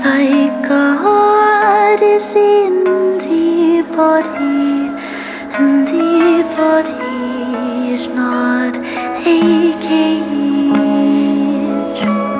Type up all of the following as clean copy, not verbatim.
like God is in the body, and the body is not a cage.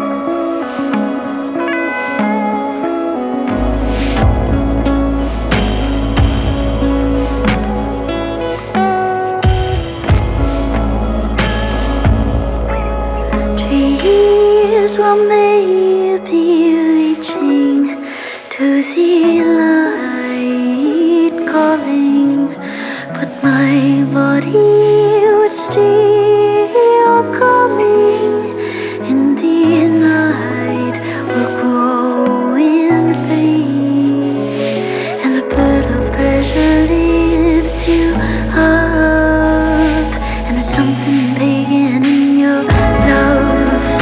Trees were maybe reaching to the light calling, but my body was still calling. In the night will grow in faith, and the bird of pleasure lifts you up, and there's something pagan in your love.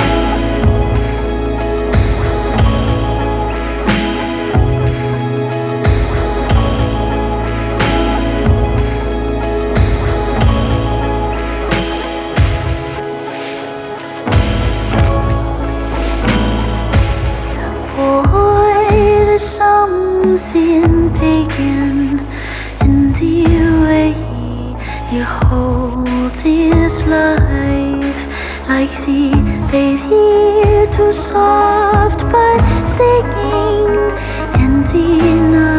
Boy, there's something pagan in the way you hold this life, like the baby too soft but singing in the night.